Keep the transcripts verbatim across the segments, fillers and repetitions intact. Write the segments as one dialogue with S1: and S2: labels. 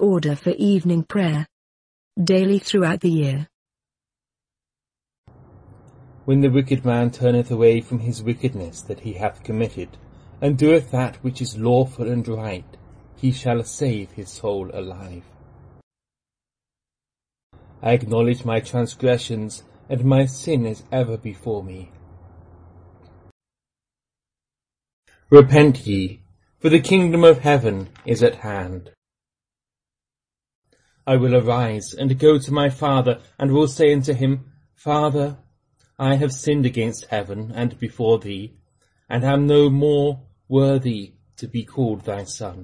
S1: order for evening prayer. Daily throughout the year.
S2: When the wicked man turneth away from his wickedness that he hath committed, and doeth that which is lawful and right, he shall save his soul alive. I acknowledge my transgressions, and my sin is ever before me. Repent ye, for the kingdom of heaven is at hand. I will arise and go to my father, and will say unto him, Father, I have sinned against heaven and before thee, and am no more worthy to be called thy son.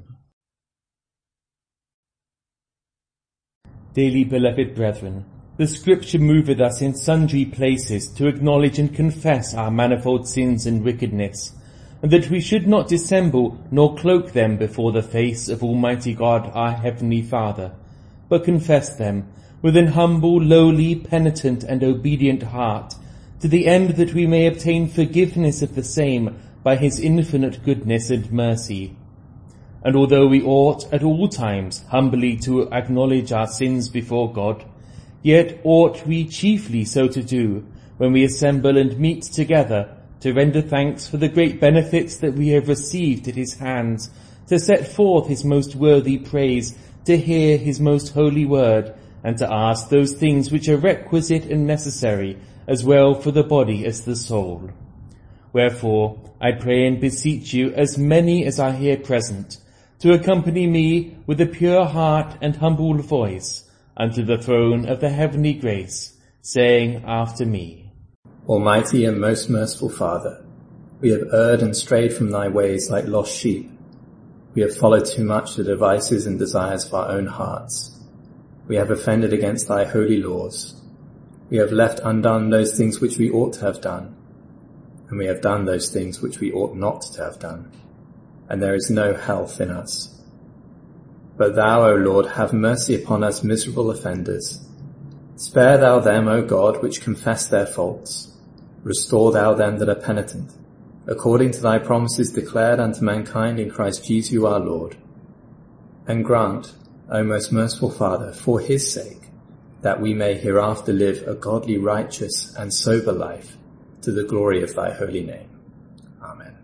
S2: Dearly beloved brethren, the Scripture moveth us in sundry places to acknowledge and confess our manifold sins and wickedness, and that we should not dissemble nor cloak them before the face of Almighty God our Heavenly Father, but confess them with an humble, lowly, penitent, and obedient heart, to the end that we may obtain forgiveness of the same by his infinite goodness and mercy. And although we ought at all times humbly to acknowledge our sins before God, yet ought we chiefly so to do when we assemble and meet together to render thanks for the great benefits that we have received at his hands, to set forth his most worthy praise, to hear his most holy word, and to ask those things which are requisite and necessary, as well for the body as the soul. Wherefore, I pray and beseech you, as many as are here present, to accompany me with a pure heart and humble voice unto the throne of the heavenly grace, saying after me,
S3: Almighty and most merciful Father, we have erred and strayed from thy ways like lost sheep. We have followed too much the devices and desires of our own hearts. We have offended against thy holy laws. We have left undone those things which we ought to have done, and we have done those things which we ought not to have done, and there is no health in us. But thou, O Lord, have mercy upon us miserable offenders. Spare thou them, O God, which confess their faults. Restore thou them that are penitent, according to thy promises declared unto mankind in Christ Jesus our Lord. And grant, O most merciful Father, for his sake, that we may hereafter live a godly, righteous, and sober life, to the glory of thy holy name. Amen.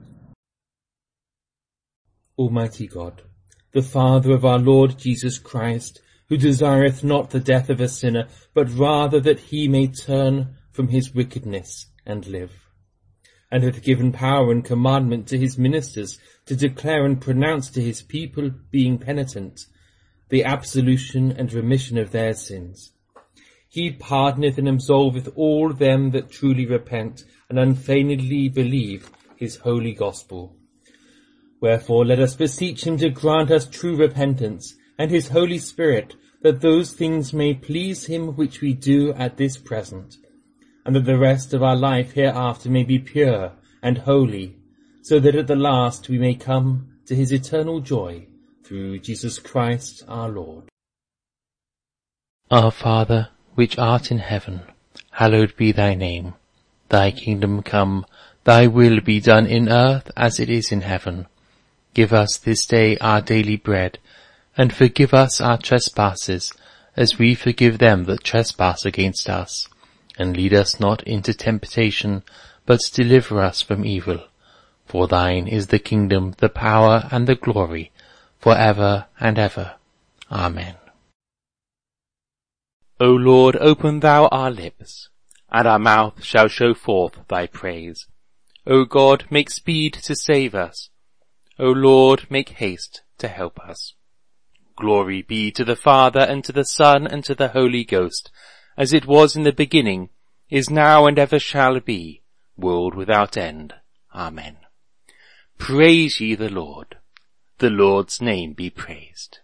S2: Almighty God, the Father of our Lord Jesus Christ, who desireth not the death of a sinner, but rather that he may turn from his wickedness and live, and hath given power and commandment to his ministers to declare and pronounce to his people, being penitent, the absolution and remission of their sins. He pardoneth and absolveth all them that truly repent and unfeignedly believe his holy gospel. Wherefore let us beseech him to grant us true repentance, and his Holy Spirit, that those things may please him which we do at this present, and that the rest of our life hereafter may be pure and holy, so that at the last we may come to his eternal joy, through Jesus Christ our Lord.
S4: Our Father, which art in heaven, hallowed be thy name. Thy kingdom come, thy will be done in earth as it is in heaven. Give us this day our daily bread, and forgive us our trespasses, as we forgive them that trespass against us. And lead us not into temptation, but deliver us from evil. For thine is the kingdom, the power, and the glory, for ever and ever. Amen. O Lord, open thou our lips, and our mouth shall show forth thy praise. O God, make speed to save us. O Lord, make haste to help us. Glory be to the Father, and to the Son, and to the Holy Ghost, as it was in the beginning, is now, and ever shall be, world without end. Amen. Praise ye the Lord. The Lord's name be praised.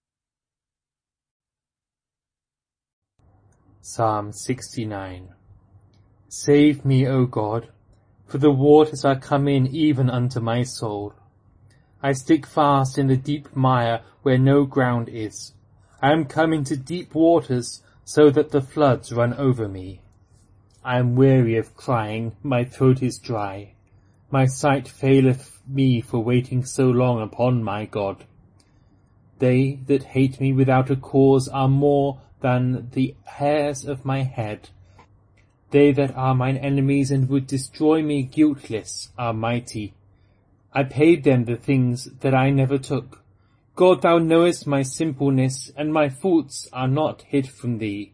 S2: Psalm sixty-nine. Save me, O God, for the waters are come in even unto my soul. I stick fast in the deep mire where no ground is. I am come into deep waters, so that the floods run over me. I am weary of crying, my throat is dry. My sight faileth me for waiting so long upon my God. They that hate me without a cause are more than the hairs of my head. They that are mine enemies and would destroy me guiltless are mighty. I paid them the things that I never took. God, thou knowest my simpleness, and my faults are not hid from thee.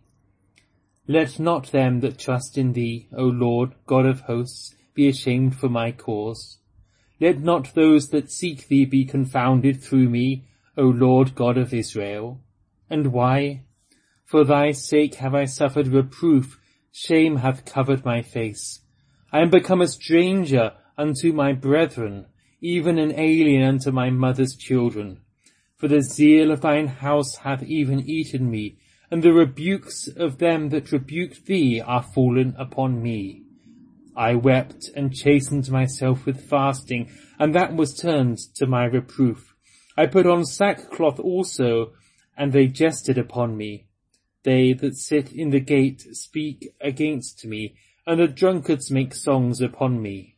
S2: Let not them that trust in thee, O Lord, God of hosts, be ashamed for my cause. Let not those that seek thee be confounded through me, O Lord God of Israel. And why? For thy sake have I suffered reproof, shame hath covered my face. I am become a stranger unto my brethren, even an alien unto my mother's children. For the zeal of thine house hath even eaten me, and the rebukes of them that rebuked thee are fallen upon me. I wept and chastened myself with fasting, and that was turned to my reproof. I put on sackcloth also, and they jested upon me. They that sit in the gate speak against me, and the drunkards make songs upon me.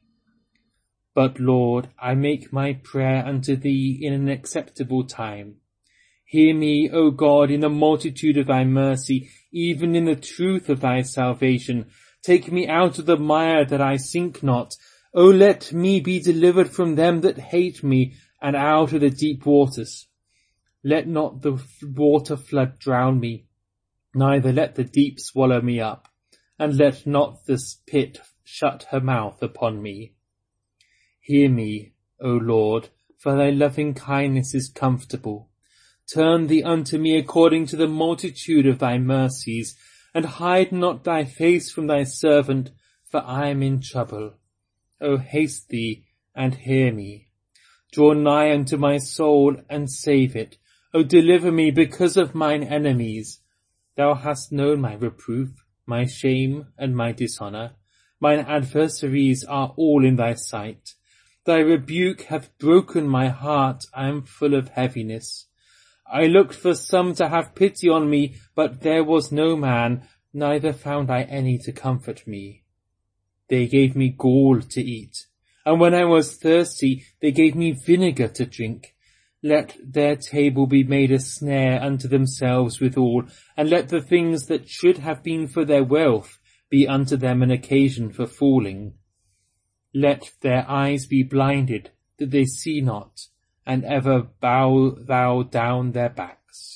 S2: But, Lord, I make my prayer unto thee in an acceptable time. Hear me, O God, in the multitude of thy mercy, even in the truth of thy salvation. Take me out of the mire that I sink not. O let me be delivered from them that hate me, and out of the deep waters. Let not the water flood drown me, neither let the deep swallow me up, and let not the pit shut her mouth upon me. Hear me, O Lord, for thy loving kindness is comfortable. Turn thee unto me according to the multitude of thy mercies, and hide not thy face from thy servant, for I am in trouble. O haste thee, and hear me. Draw nigh unto my soul, and save it. O deliver me because of mine enemies. Thou hast known my reproof, my shame, and my dishonour. Mine adversaries are all in thy sight. Thy rebuke hath broken my heart, I am full of heaviness. I looked for some to have pity on me, but there was no man, neither found I any to comfort me. They gave me gall to eat, and when I was thirsty, they gave me vinegar to drink. Let their table be made a snare unto themselves withal, and let the things that should have been for their wealth be unto them an occasion for falling. Let their eyes be blinded, that they see not, and ever bow thou down their backs.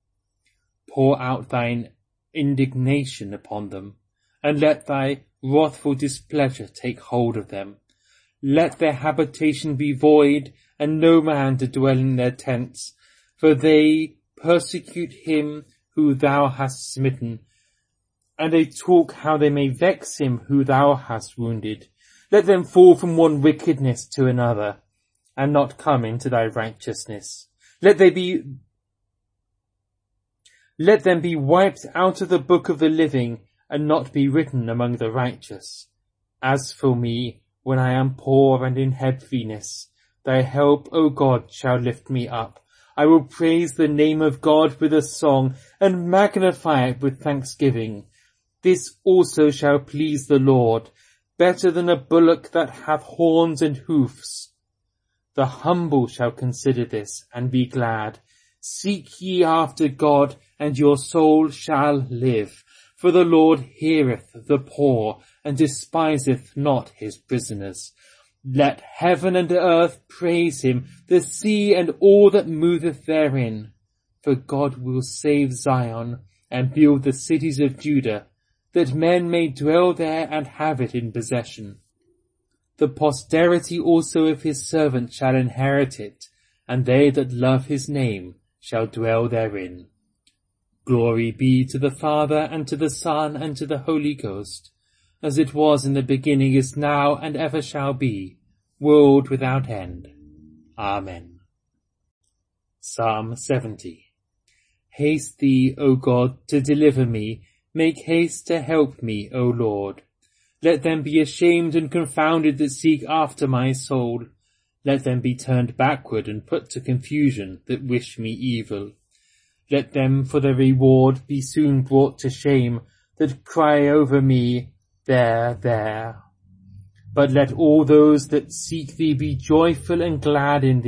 S2: Pour out thine indignation upon them, and let thy wrathful displeasure take hold of them. Let their habitation be void, and no man to dwell in their tents, for they persecute him who thou hast smitten, and they talk how they may vex him who thou hast wounded. Let them fall from one wickedness to another, and not come into thy righteousness. Let they be, let them be wiped out of the book of the living, and not be written among the righteous. As for me, when I am poor and in heaviness, thy help, O God, shall lift me up. I will praise the name of God with a song, and magnify it with thanksgiving. This also shall please the Lord, better than a bullock that hath horns and hoofs. The humble shall consider this, and be glad. Seek ye after God, and your soul shall live. For the Lord heareth the poor, and despiseth not his prisoners. Let heaven and earth praise him, the sea and all that moveth therein. For God will save Zion, and build the cities of Judah, that men may dwell there and have it in possession. The posterity also of his servant shall inherit it, and they that love his name shall dwell therein. Glory be to the Father, and to the Son, and to the Holy Ghost, as it was in the beginning, is now, and ever shall be, world without end. Amen. Psalm seventy. Haste thee, O God, to deliver me. Make haste to help me, O Lord. Let them be ashamed and confounded that seek after my soul. Let them be turned backward and put to confusion that wish me evil. Let them for their reward be soon brought to shame that cry over me, there, there. But let all those that seek thee be joyful and glad in thee,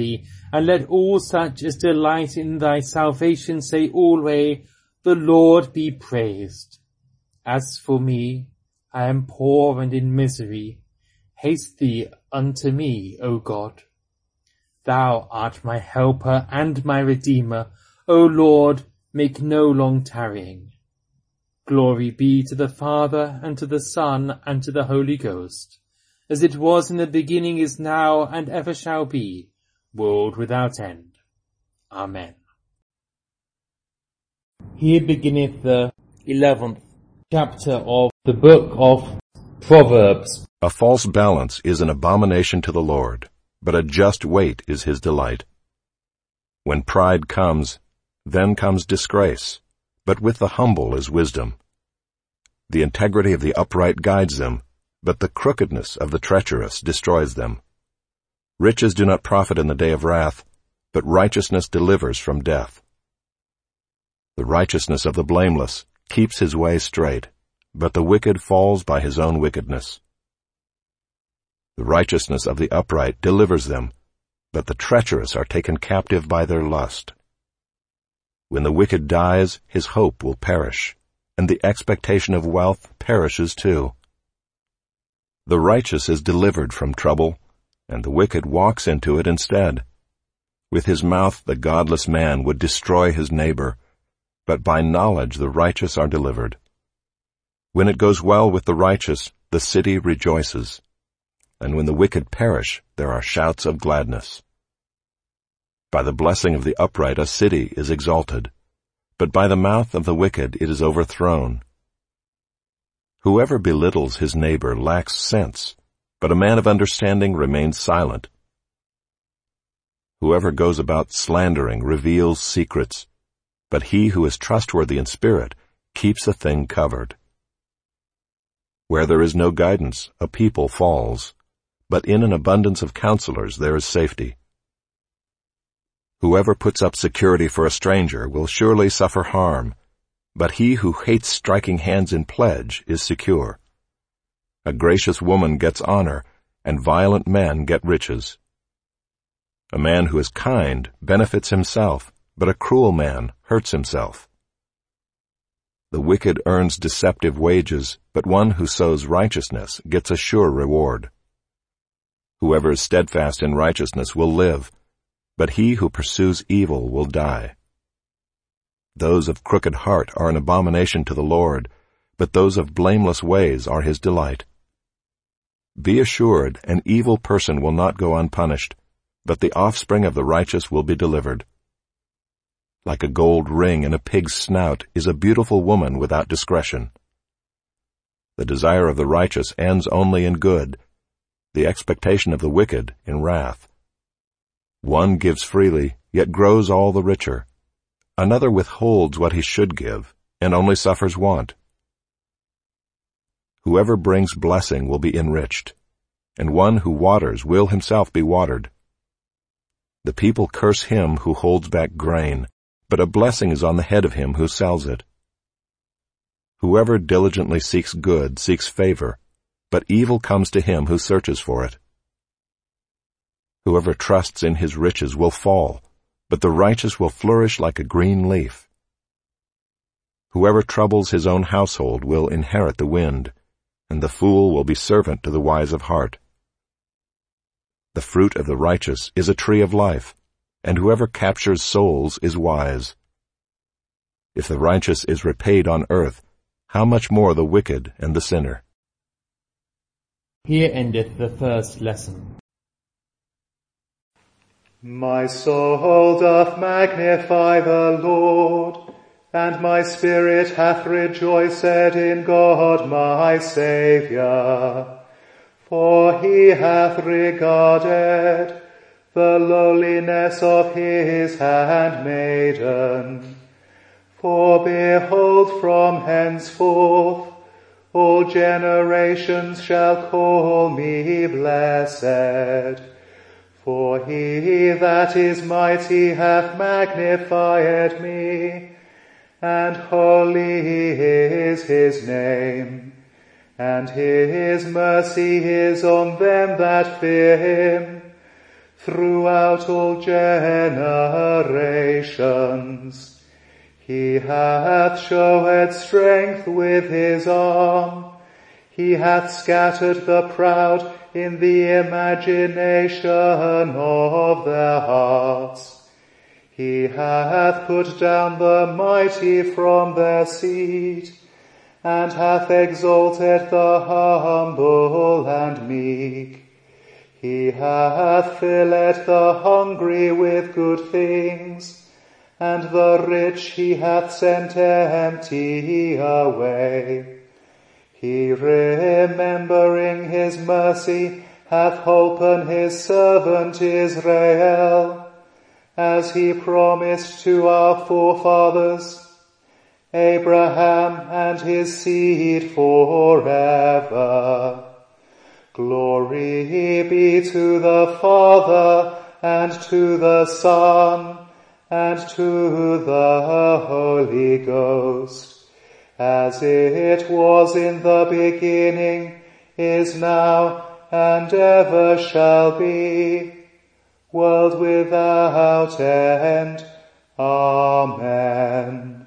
S2: and let all such as delight in thy salvation say always, the Lord be praised. As for me, I am poor and in misery. Haste thee unto me, O God. Thou art my helper and my redeemer. O Lord, make no long tarrying. Glory be to the Father, and to the Son, and to the Holy Ghost, as it was in the beginning, is now, and ever shall be, world without end. Amen. Here beginneth the eleventh chapter of the book of Proverbs.
S5: A false balance is an abomination to the Lord, but a just weight is his delight. When pride comes, then comes disgrace, but with the humble is wisdom. The integrity of the upright guides them, but the crookedness of the treacherous destroys them. Riches do not profit in the day of wrath, but righteousness delivers from death. The righteousness of the blameless keeps his way straight, but the wicked falls by his own wickedness. The righteousness of the upright delivers them, but the treacherous are taken captive by their lust. When the wicked dies, his hope will perish, and the expectation of wealth perishes too. The righteous is delivered from trouble, and the wicked walks into it instead. With his mouth the godless man would destroy his neighbor, but by knowledge the righteous are delivered. When it goes well with the righteous, the city rejoices, and when the wicked perish, there are shouts of gladness. By the blessing of the upright a city is exalted, but by the mouth of the wicked it is overthrown. Whoever belittles his neighbor lacks sense, but a man of understanding remains silent. Whoever goes about slandering reveals secrets, but he who is trustworthy in spirit keeps a thing covered. Where there is no guidance, a people falls, but in an abundance of counselors there is safety. Whoever puts up security for a stranger will surely suffer harm, but he who hates striking hands in pledge is secure. A gracious woman gets honor, and violent men get riches. A man who is kind benefits himself, but a cruel man hurts himself. The wicked earns deceptive wages, but one who sows righteousness gets a sure reward. Whoever is steadfast in righteousness will live, but he who pursues evil will die. Those of crooked heart are an abomination to the Lord, but those of blameless ways are his delight. Be assured, an evil person will not go unpunished, but the offspring of the righteous will be delivered. Like a gold ring in a pig's snout is a beautiful woman without discretion. The desire of the righteous ends only in good, the expectation of the wicked in wrath. One gives freely, yet grows all the richer. Another withholds what he should give, and only suffers want. Whoever brings blessing will be enriched, and one who waters will himself be watered. The people curse him who holds back grain, but a blessing is on the head of him who sells it. Whoever diligently seeks good seeks favor, but evil comes to him who searches for it. Whoever trusts in his riches will fall, but the righteous will flourish like a green leaf. Whoever troubles his own household will inherit the wind, and the fool will be servant to the wise of heart. The fruit of the righteous is a tree of life, and whoever captures souls is wise. If the righteous is repaid on earth, how much more the wicked and the sinner?
S2: Here endeth the first lesson.
S6: My soul doth magnify the Lord, and my spirit hath rejoiced in God my Saviour. For he hath regarded the lowliness of his handmaiden. For behold, from henceforth all generations shall call me blessed. For he that is mighty hath magnified me, and holy is his name, and his mercy is on them that fear him throughout all generations. He hath showed strength with his arm. He hath scattered the proud in the imagination of their hearts. He hath put down the mighty from their seat, and hath exalted the humble and meek. He hath filled the hungry with good things, and the rich he hath sent empty away. He, remembering his mercy, hath holpen his servant Israel, as he promised to our forefathers, Abraham and his seed forever. Glory be to the Father, and to the Son, and to the Holy Ghost, as it was in the beginning, is now, and ever shall be, world without end. Amen.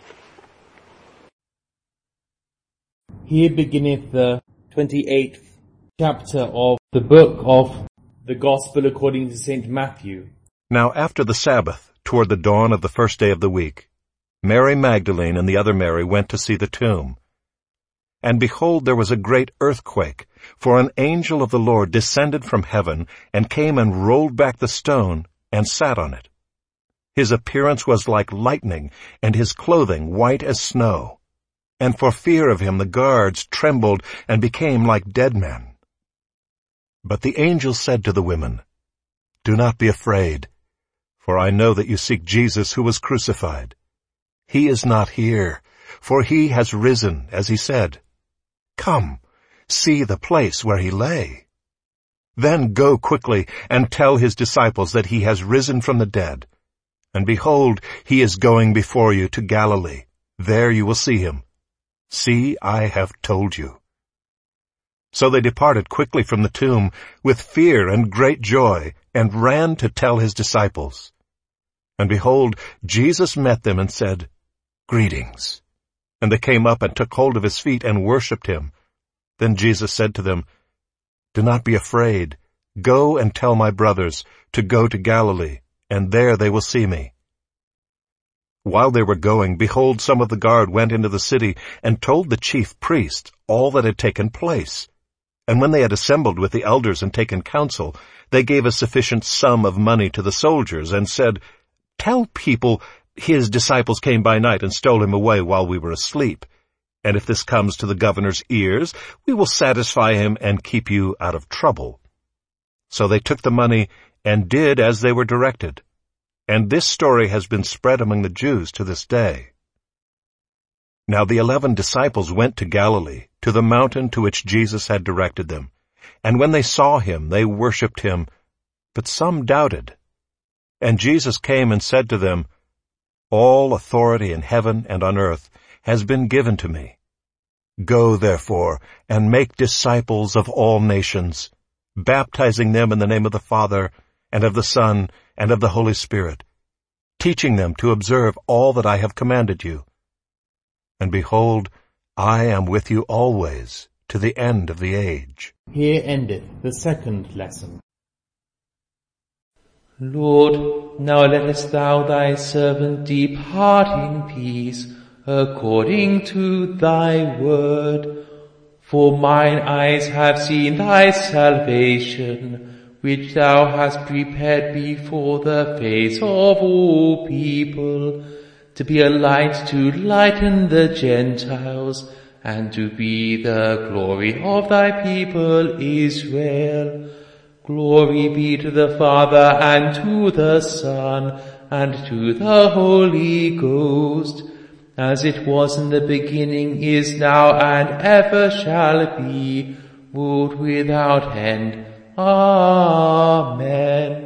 S2: Here beginneth the twenty-eighth chapter of the book of the Gospel according to Saint Matthew.
S5: Now after the Sabbath, toward the dawn of the first day of the week, Mary Magdalene and the other Mary went to see the tomb. And behold, there was a great earthquake, for an angel of the Lord descended from heaven, and came and rolled back the stone, and sat on it. His appearance was like lightning, and his clothing white as snow. And for fear of him the guards trembled and became like dead men. But the angel said to the women, "Do not be afraid, for I know that you seek Jesus who was crucified. He is not here, for he has risen, as he said. Come, see the place where he lay. Then go quickly and tell his disciples that he has risen from the dead. And behold, he is going before you to Galilee. There you will see him. See, I have told you." So they departed quickly from the tomb with fear and great joy, and ran to tell his disciples. And behold, Jesus met them and said, "Greetings." And they came up and took hold of his feet and worshipped him. Then Jesus said to them, "Do not be afraid. Go and tell my brothers to go to Galilee, and there they will see me." While they were going, behold, some of the guard went into the city and told the chief priests all that had taken place. And when they had assembled with the elders and taken counsel, they gave a sufficient sum of money to the soldiers and said, "Tell people, his disciples came by night and stole him away while we were asleep. And if this comes to the governor's ears, we will satisfy him and keep you out of trouble." So they took the money and did as they were directed. And this story has been spread among the Jews to this day. Now the eleven disciples went to Galilee, to the mountain to which Jesus had directed them. And when they saw him, they worshipped him, but some doubted. And Jesus came and said to them, "All authority in heaven and on earth has been given to me. Go, therefore, and make disciples of all nations, baptizing them in the name of the Father, and of the Son, and of the Holy Spirit, teaching them to observe all that I have commanded you. And behold, I am with you always, to the end of the age."
S2: Here endeth the second lesson.
S4: Lord, now lettest thou thy servant depart in peace, according to thy word. For mine eyes have seen thy salvation, which thou hast prepared before the face of all people, to be a light to lighten the Gentiles, and to be the glory of thy people Israel. Glory be to the Father, and to the Son, and to the Holy Ghost, as it was in the beginning, is now, and ever shall be, world without end. Amen.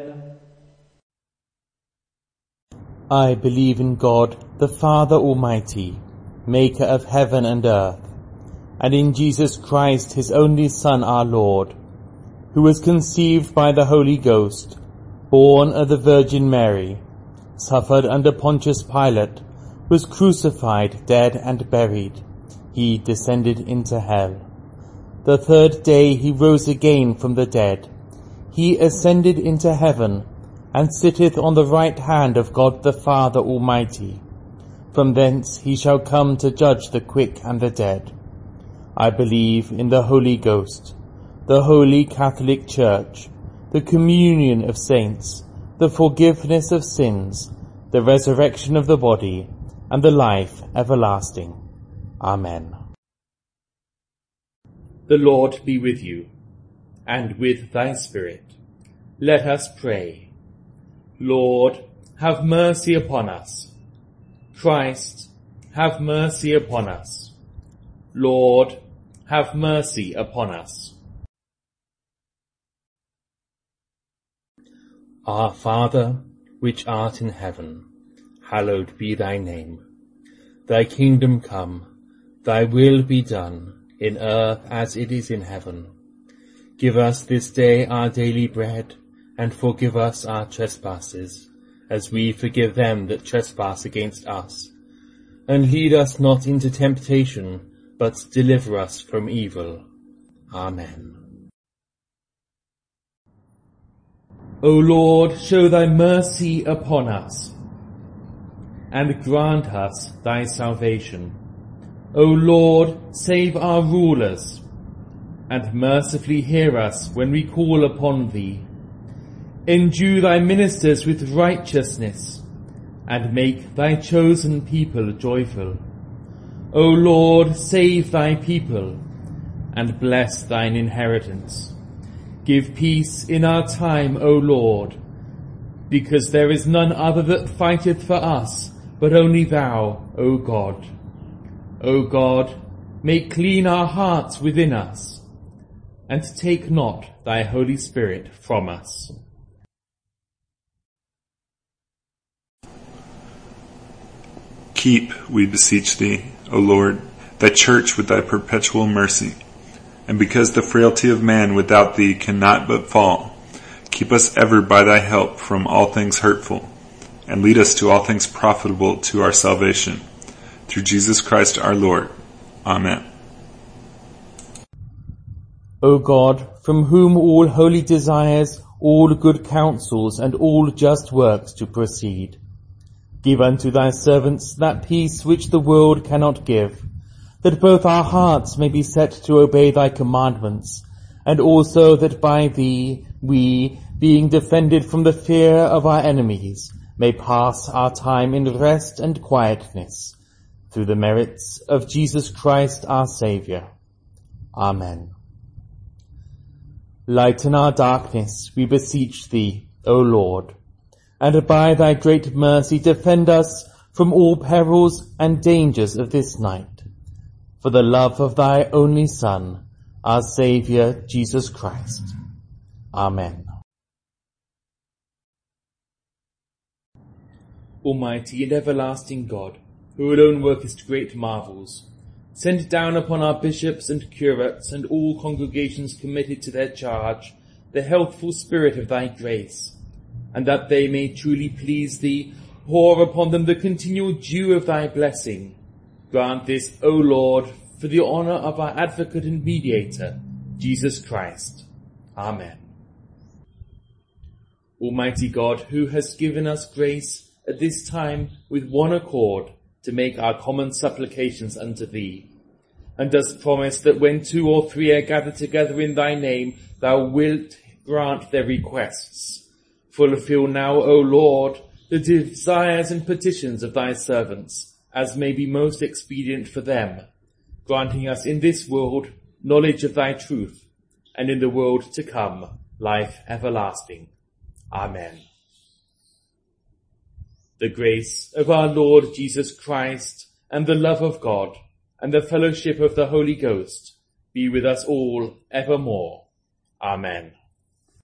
S2: I believe in God, the Father Almighty, maker of heaven and earth, and in Jesus Christ, his only Son, our Lord, who was conceived by the Holy Ghost, born of the Virgin Mary, suffered under Pontius Pilate, was crucified, dead, and buried. He descended into hell. The third day he rose again from the dead. He ascended into heaven, and sitteth on the right hand of God the Father Almighty. From thence he shall come to judge the quick and the dead. I believe in the Holy Ghost, the Holy Catholic Church, the communion of saints, the forgiveness of sins, the resurrection of the body, and the life everlasting. Amen. The Lord be with you, and with thy spirit. Let us pray. Lord, have mercy upon us. Christ, have mercy upon us. Lord, have mercy upon us. Our Father, which art in heaven, hallowed be thy name. Thy kingdom come, thy will be done, in earth as it is in heaven. Give us this day our daily bread, and forgive us our trespasses, as we forgive them that trespass against us. And lead us not into temptation, but deliver us from evil. Amen. O Lord, show thy mercy upon us, and grant us thy salvation. O Lord, save our rulers, and mercifully hear us when we call upon thee. Endue thy ministers with righteousness, and make thy chosen people joyful. O Lord, save thy people, and bless thine inheritance. Give peace in our time, O Lord, because there is none other that fighteth for us, but only thou, O God. O God, make clean our hearts within us, and take not thy Holy Spirit from us.
S7: Keep, we beseech thee, O Lord, thy church with thy perpetual mercy. And because the frailty of man without thee cannot but fall, keep us ever by thy help from all things hurtful, and lead us to all things profitable to our salvation. Through Jesus Christ our Lord. Amen.
S2: O God, from whom all holy desires, all good counsels, and all just works to proceed, give unto thy servants that peace which the world cannot give, that both our hearts may be set to obey thy commandments, and also that by thee we, being defended from the fear of our enemies, may pass our time in rest and quietness, through the merits of Jesus Christ our Saviour. Amen. Lighten our darkness, we beseech thee, O Lord, and by thy great mercy defend us from all perils and dangers of this night, for the love of thy only Son, our Saviour, Jesus Christ. Amen. Almighty and everlasting God, who alone workest great marvels, send down upon our bishops and curates and all congregations committed to their charge the healthful spirit of thy grace, and that they may truly please thee, pour upon them the continual dew of thy blessing. Grant this, O Lord, for the honour of our advocate and mediator, Jesus Christ. Amen. Almighty God, who hast given us grace at this time with one accord to make our common supplications unto thee, and dost promise that when two or three are gathered together in thy name, thou wilt grant their requests. Fulfill now, O Lord, the desires and petitions of thy servants, as may be most expedient for them, granting us in this world knowledge of thy truth, and in the world to come life everlasting. Amen. The grace of our Lord Jesus Christ, and the love of God, and the fellowship of the Holy Ghost be with us all evermore. Amen.